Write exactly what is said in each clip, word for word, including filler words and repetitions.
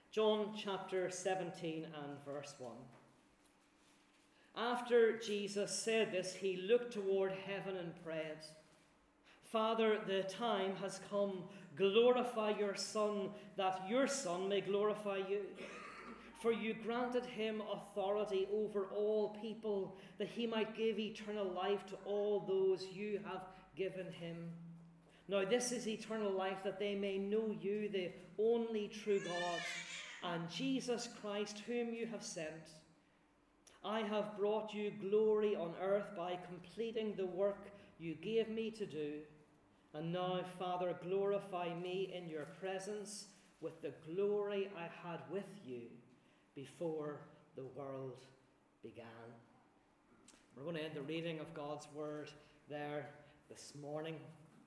John chapter seventeen and verse one. After Jesus said this, he looked toward heaven and prayed, Father, the time has come. Glorify your Son, that your Son may glorify you. For you granted him authority over all people, that he might give eternal life to all those you have given him. Now this is eternal life, that they may know you, the only true God, and Jesus Christ, whom you have sent. I have brought you glory on earth by completing the work you gave me to do. And now, Father, glorify me in your presence with the glory I had with you before the world began. We're going to end the reading of God's word there this morning.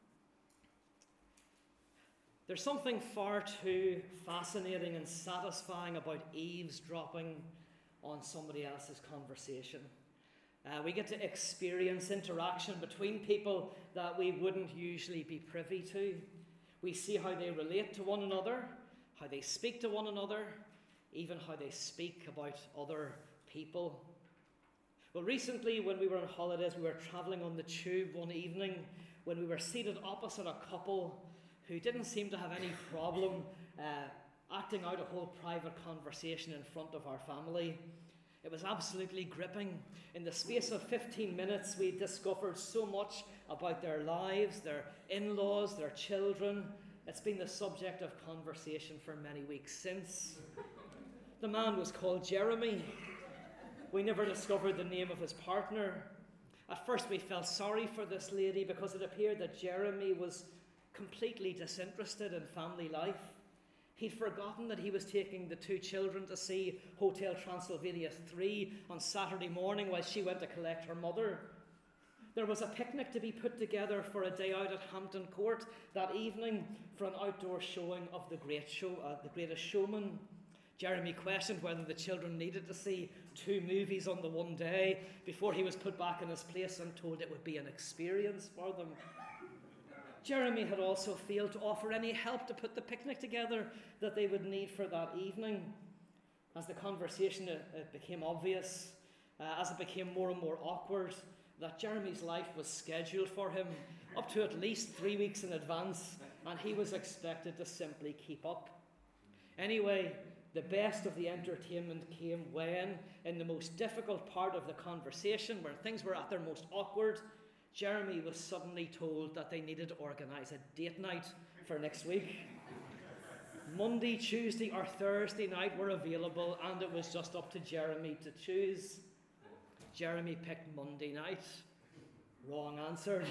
There's something far too fascinating and satisfying about eavesdropping on somebody else's conversation. Uh, we get to experience interaction between people that we wouldn't usually be privy to. We see how they relate to one another, how they speak to one another, even how they speak about other people. Well, recently when we were on holidays, we were travelling on the tube one evening when we were seated opposite a couple who didn't seem to have any problem uh, acting out a whole private conversation in front of our family. It was absolutely gripping. In the space of fifteen minutes, we discovered so much about their lives, their in-laws, their children. It's been the subject of conversation for many weeks since. The man was called Jeremy. We never discovered the name of his partner. At first we felt sorry for this lady because it appeared that Jeremy was completely disinterested in family life. He'd forgotten that he was taking the two children to see Hotel Transylvania three on Saturday morning while she went to collect her mother. There was a picnic to be put together for a day out at Hampton Court that evening for an outdoor showing of The Great Show, uh, The Greatest Showman. Jeremy questioned whether the children needed to see two movies on the one day before he was put back in his place and told it would be an experience for them. Jeremy had also failed to offer any help to put the picnic together that they would need for that evening. As the conversation it became obvious, uh, as it became more and more awkward, that Jeremy's life was scheduled for him up to at least three weeks in advance, and he was expected to simply keep up. Anyway, the best of the entertainment came when, in the most difficult part of the conversation, where things were at their most awkward, Jeremy was suddenly told that they needed to organise a date night for next week. Monday, Tuesday or Thursday night were available, and it was just up to Jeremy to choose. Jeremy picked Monday night. Wrong answer.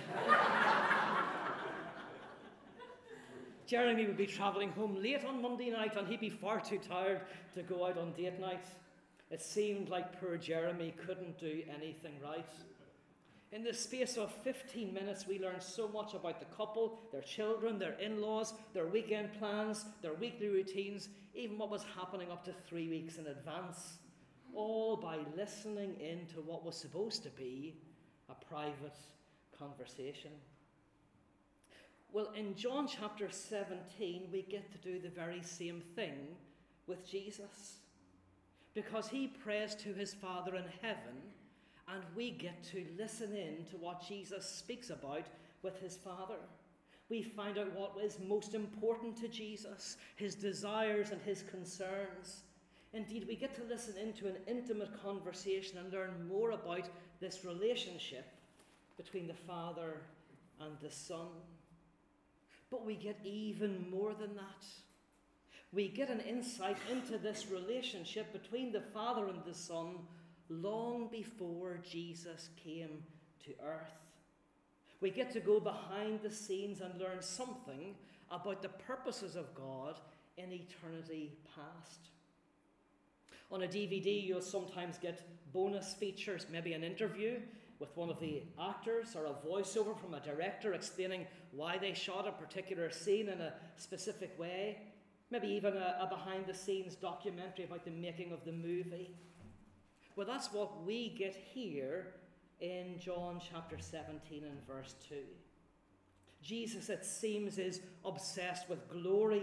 Jeremy would be travelling home late on Monday night, and he'd be far too tired to go out on date night. It seemed like poor Jeremy couldn't do anything right. In the space of fifteen minutes, we learned so much about the couple, their children, their in-laws, their weekend plans, their weekly routines, even what was happening up to three weeks in advance, all by listening in to what was supposed to be a private conversation. Well, in John chapter seventeen, we get to do the very same thing with Jesus, because he prays to his Father in heaven, and we get to listen in to what Jesus speaks about with his Father. We find out what is most important to Jesus, his desires and his concerns. Indeed, we get to listen into an intimate conversation and learn more about this relationship between the Father and the Son. But we get even more than that. We get an insight into this relationship between the Father and the Son long before Jesus came to earth. We get to go behind the scenes and learn something about the purposes of God in eternity past. On a D V D, you'll sometimes get bonus features, maybe an interview with one of the actors or a voiceover from a director explaining why they shot a particular scene in a specific way, maybe even a, a behind-the-scenes documentary about the making of the movie. Well, that's what we get here in John chapter seventeen and verse two. Jesus, it seems, is obsessed with glory.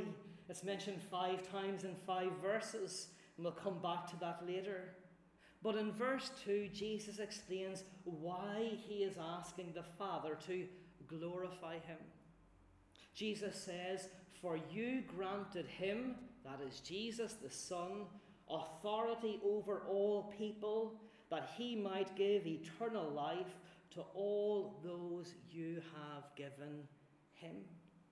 It's mentioned five times in five verses, and we'll come back to that later. But in verse two, Jesus explains why he is asking the Father to glorify him. Jesus says, "For you granted him," that is Jesus the Son, "authority over all people, that he might give eternal life to all those you have given him."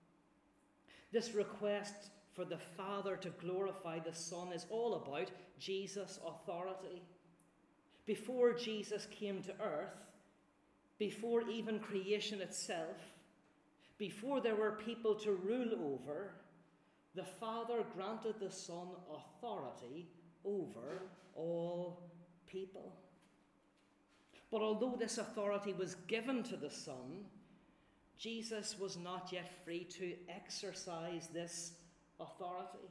This request for the Father to glorify the Son is all about Jesus' authority. Before Jesus came to earth, before even creation itself, before there were people to rule over, the Father granted the Son authority over all people. But although this authority was given to the Son, Jesus was not yet free to exercise this authority.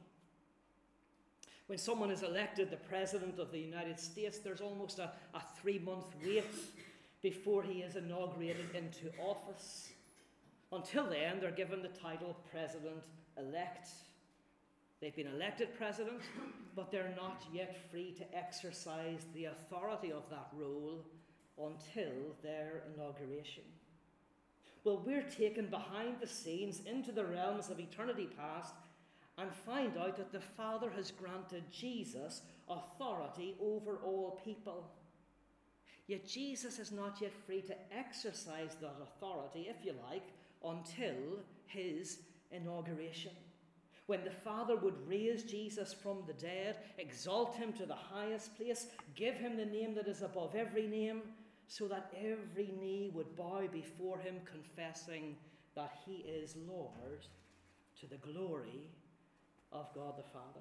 When someone is elected the President of the United States, there's almost a, a three-month wait before he is inaugurated into office. Until then, they're given the title President-elect. They've been elected President, but they're not yet free to exercise the authority of that role until their inauguration. Well, we're taken behind the scenes into the realms of eternity past and find out that the Father has granted Jesus authority over all people. Yet Jesus is not yet free to exercise that authority, if you like, until his inauguration, when the Father would raise Jesus from the dead, exalt him to the highest place, give him the name that is above every name, so that every knee would bow before him, confessing that he is Lord, to the glory of God the Father.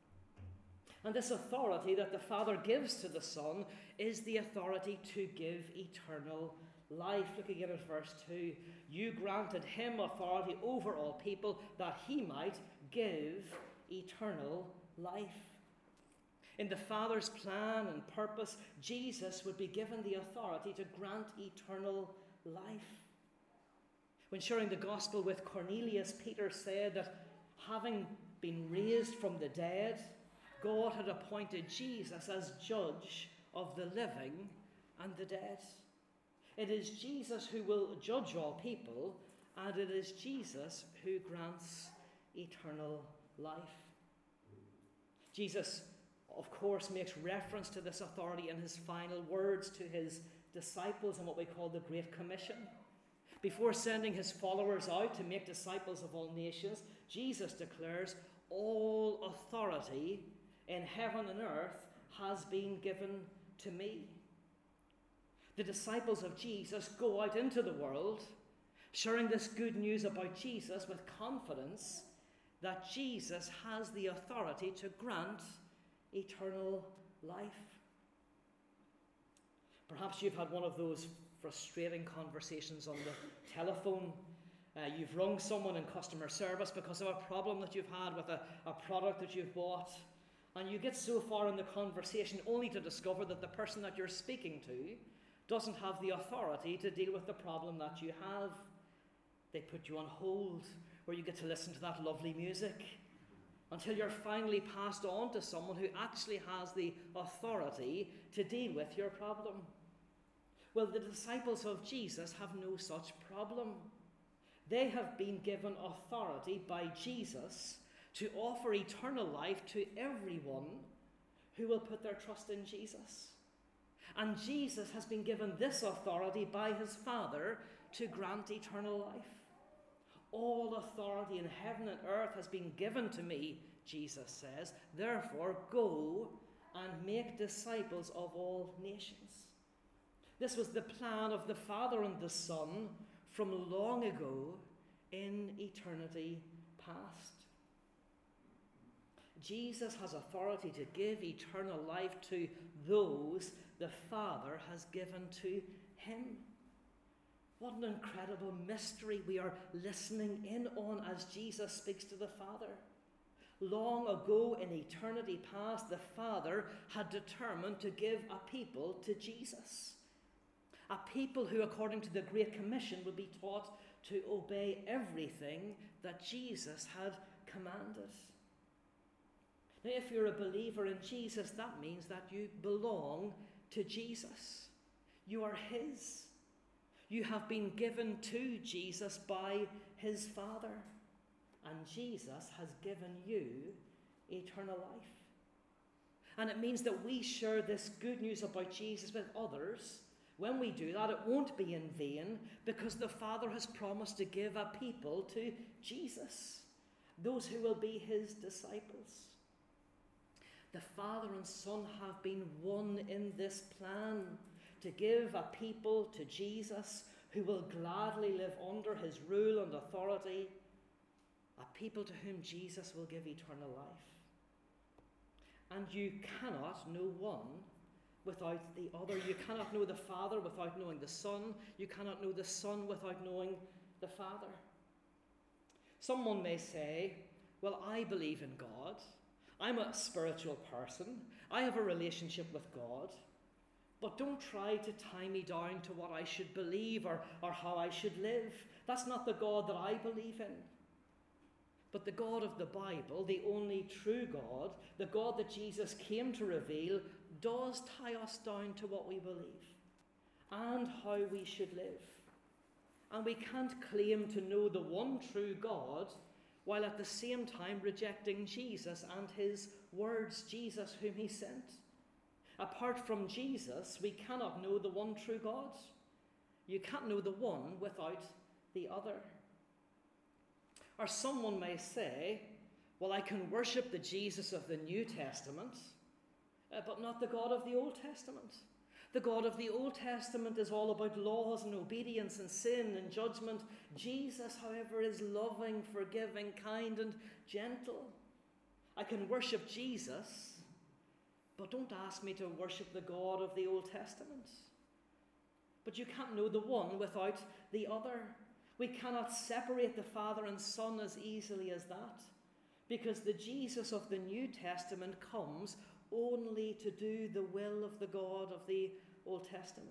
And this authority that the Father gives to the Son is the authority to give eternal life. Look again at verse two. You granted him authority over all people, that he might give eternal life. In the Father's plan and purpose, Jesus would be given the authority to grant eternal life. When sharing the gospel with Cornelius, Peter said that having been raised from the dead, God had appointed Jesus as judge of the living and the dead. It is Jesus who will judge all people, and it is Jesus who grants eternal life. Jesus, of course, makes reference to this authority in his final words to his disciples in what we call the Great Commission. Before sending his followers out to make disciples of all nations, Jesus declares, all authority in heaven and earth has been given to me. The disciples of Jesus go out into the world, sharing this good news about Jesus with confidence that Jesus has the authority to grant eternal life. Perhaps you've had one of those frustrating conversations on the telephone. Uh, you've rung someone in customer service because of a problem that you've had with a, a product that you've bought, and you get so far in the conversation only to discover that the person that you're speaking to doesn't have the authority to deal with the problem that you have. They put you on hold, where you get to listen to that lovely music, until you're finally passed on to someone who actually has the authority to deal with your problem. Well, the disciples of Jesus have no such problem. They have been given authority by Jesus to offer eternal life to everyone who will put their trust in Jesus. And Jesus has been given this authority by his Father to grant eternal life. All authority in heaven and earth has been given to me, Jesus says. Therefore, go and make disciples of all nations. This was the plan of the Father and the Son from long ago in eternity past. Jesus has authority to give eternal life to those the Father has given to him. What an incredible mystery we are listening in on as Jesus speaks to the Father. Long ago in eternity past, the Father had determined to give a people to Jesus. A people who, according to the Great Commission, would be taught to obey everything that Jesus had commanded. Now, if you're a believer in Jesus, that means that you belong to Jesus. You are his. You have been given to Jesus by his Father. And Jesus has given you eternal life. And it means that we share this good news about Jesus with others. When we do that, it won't be in vain, because the Father has promised to give a people to Jesus, those who will be his disciples. The Father and Son have been one in this plan to give a people to Jesus who will gladly live under his rule and authority, a people to whom Jesus will give eternal life. And you cannot know one without the other. You cannot know the Father without knowing the Son. You cannot know the Son without knowing the Father. Someone may say, well, I believe in God. I'm a spiritual person. I have a relationship with God. But don't try to tie me down to what I should believe or, or how I should live. That's not the God that I believe in. But the God of the Bible, the only true God, the God that Jesus came to reveal, does tie us down to what we believe and how we should live. And we can't claim to know the one true God while at the same time rejecting Jesus and his words, Jesus whom he sent. Apart from Jesus, we cannot know the one true God. You can't know the one without the other. Or someone may say, well, I can worship the Jesus of the New Testament, uh, but not the God of the Old Testament. The God of the Old Testament is all about laws and obedience and sin and judgment. Jesus, however, is loving, forgiving, kind, and gentle. I can worship Jesus, but don't ask me to worship the God of the Old Testament. But you can't know the one without the other. We cannot separate the Father and Son as easily as that, because the Jesus of the New Testament comes only to do the will of the God of the Old Testament.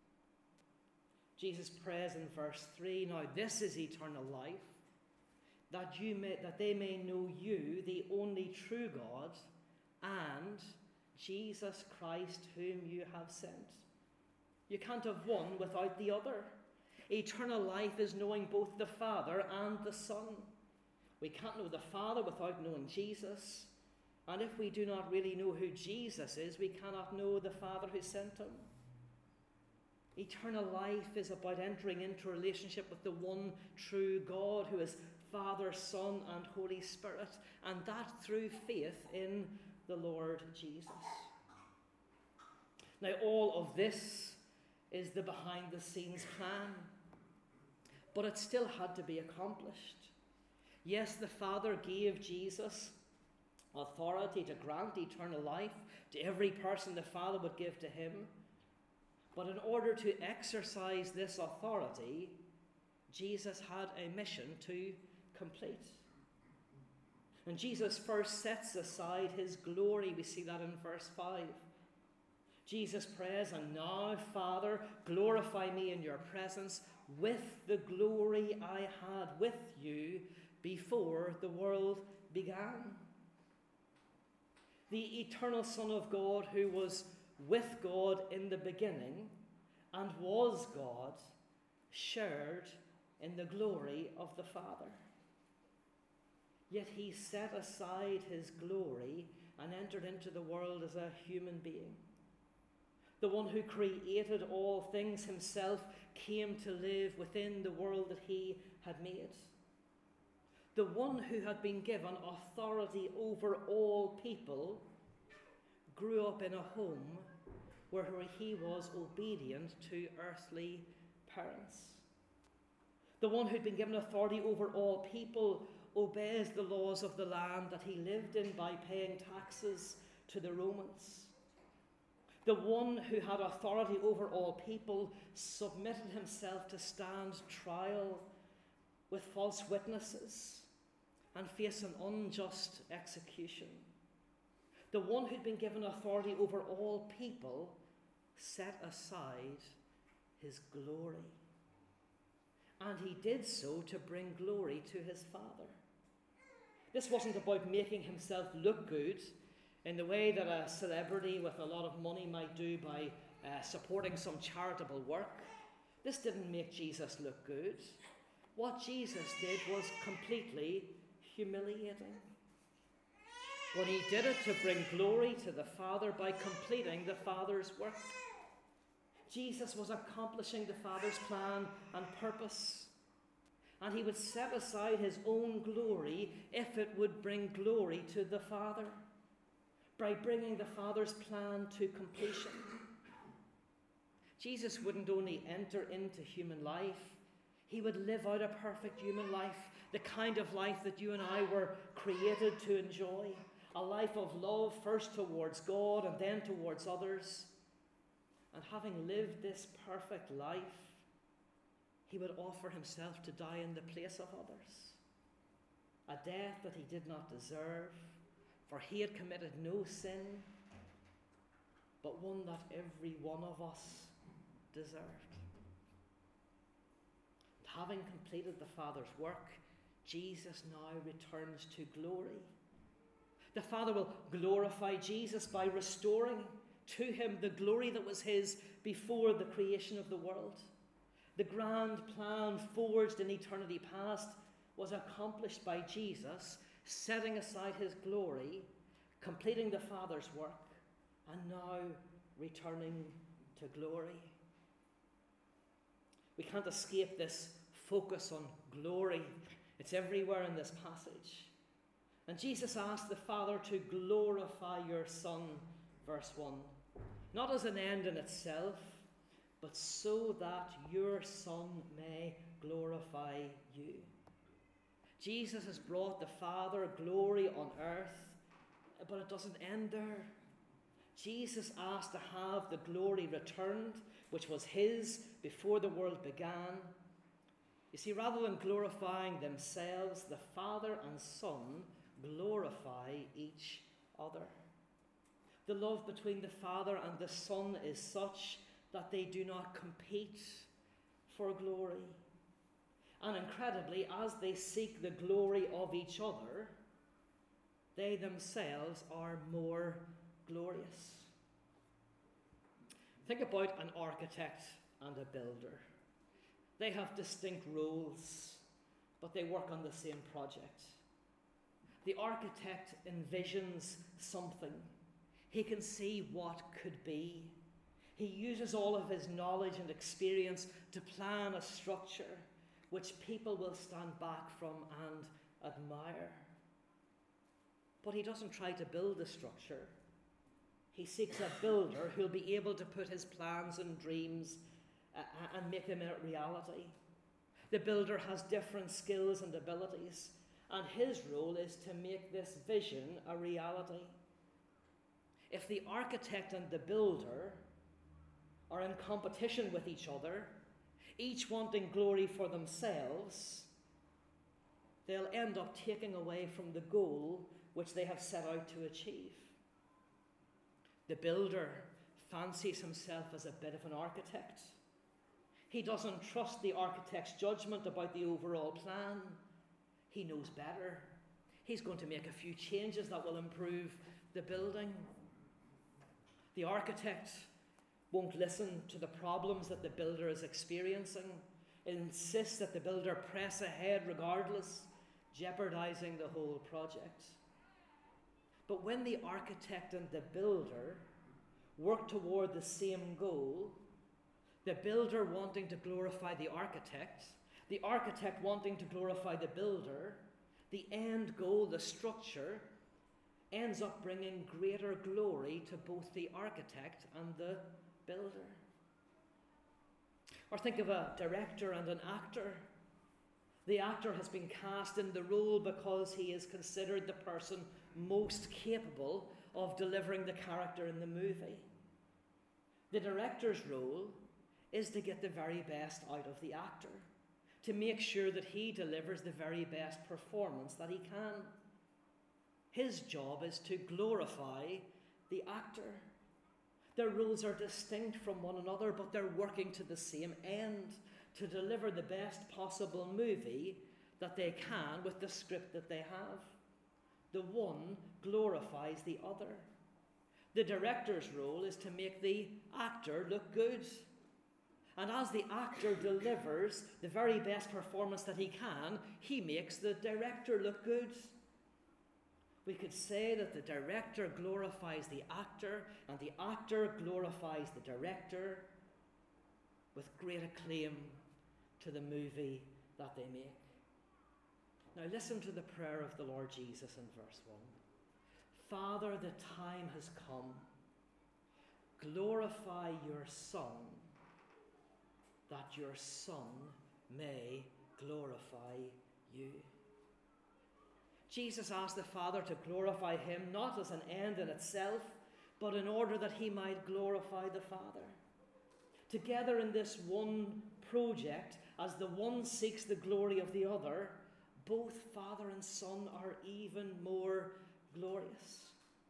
Jesus prays in verse three, now this is eternal life, that you may, that they may know you, the only true God, and Jesus Christ whom you have sent. You can't have one without the other. Eternal life is knowing both the Father and the Son. We can't know the Father without knowing Jesus. And if we do not really know who Jesus is, we cannot know the Father who sent him. Eternal life is about entering into a relationship with the one true God who is Father, Son, and Holy Spirit, and that through faith in the Lord Jesus. Now, all of this is the behind-the-scenes plan, but it still had to be accomplished. Yes, the Father gave Jesus authority to grant eternal life to every person the Father would give to him, but in order to exercise this authority, Jesus had a mission to complete. And Jesus first sets aside his glory. We see that in verse five. Jesus prays, and now, Father, glorify me in your presence with the glory I had with you before the world began. The eternal Son of God, who was with God in the beginning and was God, shared in the glory of the Father. Yet he set aside his glory and entered into the world as a human being. The one who created all things himself came to live within the world that he had made. The one who had been given authority over all people grew up in a home where he was obedient to earthly parents. The one who'd been given authority over all people obeys the laws of the land that he lived in by paying taxes to the Romans. The one who had authority over all people submitted himself to stand trial with false witnesses and face an unjust execution. The one who'd been given authority over all people set aside his glory. And he did so to bring glory to his Father. This wasn't about making himself look good in the way that a celebrity with a lot of money might do by uh, supporting some charitable work. This didn't make Jesus look good. What Jesus did was completely humiliating. But he did it to bring glory to the Father by completing the Father's work. Jesus was accomplishing the Father's plan and purpose. And he would set aside his own glory if it would bring glory to the Father, by bringing the Father's plan to completion. Jesus wouldn't only enter into human life, he would live out a perfect human life, the kind of life that you and I were created to enjoy, a life of love first towards God and then towards others. And having lived this perfect life, he would offer himself to die in the place of others, a death that he did not deserve, for he had committed no sin, but one that every one of us deserved. Having completed the Father's work, Jesus now returns to glory. The Father will glorify Jesus by restoring to him the glory that was his before the creation of the world. The grand plan forged in eternity past was accomplished by Jesus, setting aside his glory, completing the Father's work, and now returning to glory. We can't escape this focus on glory. It's everywhere in this passage. And Jesus asked the Father to glorify your Son, verse one, not as an end in itself, but so that your Son may glorify you. Jesus has brought the Father glory on earth, but it doesn't end there. Jesus asked to have the glory returned, which was his before the world began. You see, rather than glorifying themselves, the Father and Son glorify each other. The love between the Father and the Son is such that they do not compete for glory. And incredibly, as they seek the glory of each other, they themselves are more glorious. Think about an architect and a builder. They have distinct roles, but they work on the same project. The architect envisions something. He can see what could be. He uses all of his knowledge and experience to plan a structure which people will stand back from and admire. But he doesn't try to build a structure. He seeks a builder who'll be able to put his plans and dreams uh, and make them a reality. The builder has different skills and abilities, and his role is to make this vision a reality. If the architect and the builder are in competition with each other, each wanting glory for themselves, they'll end up taking away from the goal which they have set out to achieve. The builder fancies himself as a bit of an architect. He doesn't trust the architect's judgment about the overall plan. He knows better. He's going to make a few changes that will improve the building. The architect won't listen to the problems that the builder is experiencing. It insists that the builder press ahead regardless, jeopardizing the whole project. But when the architect and the builder work toward the same goal, the builder wanting to glorify the architect, the architect wanting to glorify the builder, the end goal, the structure, ends up bringing greater glory to both the architect and the builder. Or think of a director and an actor. The actor has been cast in the role because he is considered the person most capable of delivering the character in the movie. The director's role is to get the very best out of the actor, to make sure that he delivers the very best performance that he can. His job is to glorify the actor. Their roles are distinct from one another, but they're working to the same end, to deliver the best possible movie that they can with the script that they have. The one glorifies the other. The director's role is to make the actor look good. And as the actor delivers the very best performance that he can, he makes the director look good. We could say that the director glorifies the actor, and the actor glorifies the director, with great acclaim to the movie that they make. Now listen to the prayer of the Lord Jesus in verse one. Father, the time has come. Glorify your Son, that your Son may glorify you. Jesus asked the Father to glorify him, not as an end in itself, but in order that he might glorify the Father. Together in this one project, as the one seeks the glory of the other, both Father and Son are even more glorious.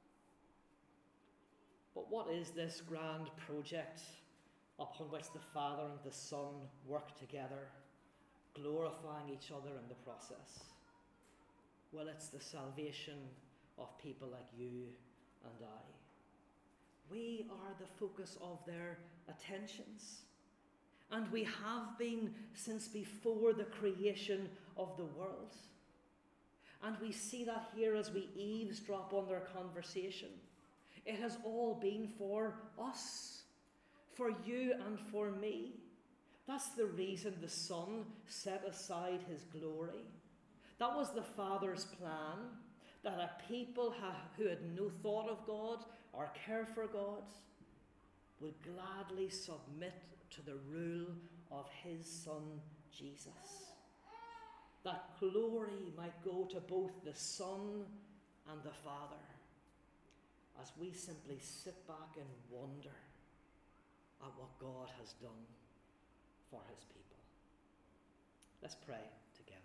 But what is this grand project upon which the Father and the Son work together, glorifying each other in the process? Well, it's the salvation of people like you and I. We are the focus of their attentions. And we have been since before the creation of the world. And we see that here as we eavesdrop on their conversation. It has all been for us, for you and for me. That's the reason the Son set aside his glory. That was the Father's plan, that a people ha- who had no thought of God or care for God would gladly submit to the rule of his Son, Jesus. That glory might go to both the Son and the Father, as we simply sit back and wonder at what God has done for his people. Let's pray together.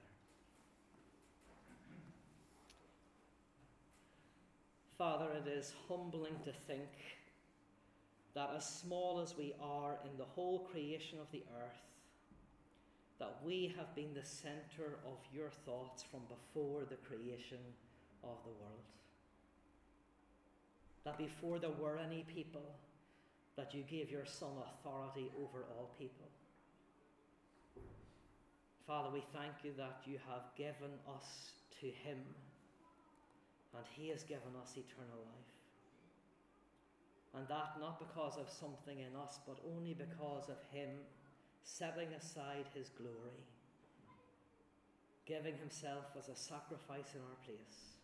Father, it is humbling to think that as small as we are in the whole creation of the earth, that we have been the centre of your thoughts from before the creation of the world. That before there were any people, that you gave your Son authority over all people. Father, we thank you that you have given us to him, and he has given us eternal life. And that not because of something in us, but only because of him setting aside his glory, giving himself as a sacrifice in our place,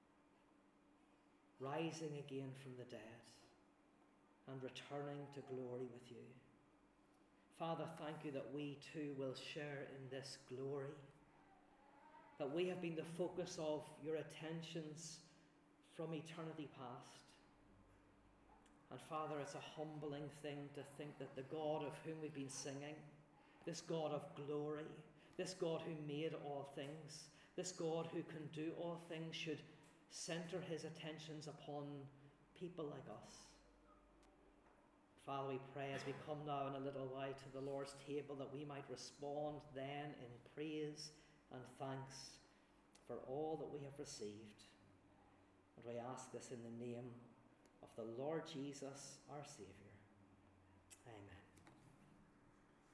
rising again from the dead, and returning to glory with you. Father, thank you that we too will share in this glory, that we have been the focus of your attentions from eternity past. And Father, it's a humbling thing to think that the God of whom we've been singing, this God of glory, this God who made all things, this God who can do all things, should centre his attentions upon people like us. Father, we pray as we come now in a little while to the Lord's table that we might respond then in praise and thanks for all that we have received. And we ask this in the name of the Lord Jesus, our Saviour.